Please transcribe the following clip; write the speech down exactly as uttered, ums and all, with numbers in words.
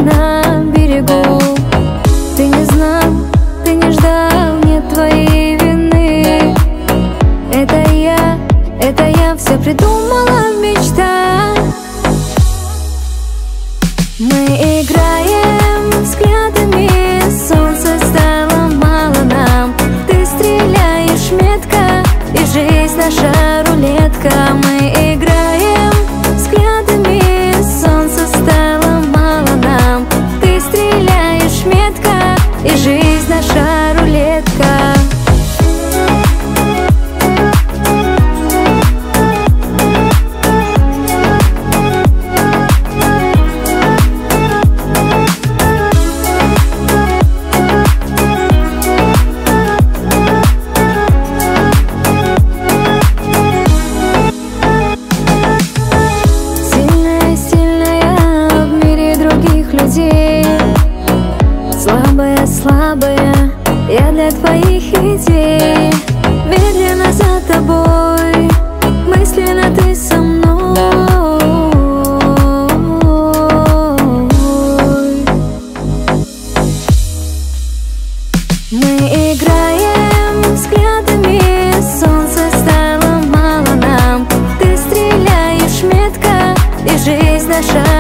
на берегу. Ты не знал, ты не ждал, нет твоей вины. Это я, это я все придумала в мечтах. Мы играем взглядами, солнце стало мало нам. Ты стреляешь метко, и жизнь наша рулетка. Мы играем взглядами, солнце стало мало нам. Ты стреляешь метко, и жизнь наша рулетка. Слабая, слабая, я для твоих идей. Медленно за тобой, мысленно ты со мной. Мы играем взглядами, солнце стало мало нам. Ты стреляешь метко, и жизнь наша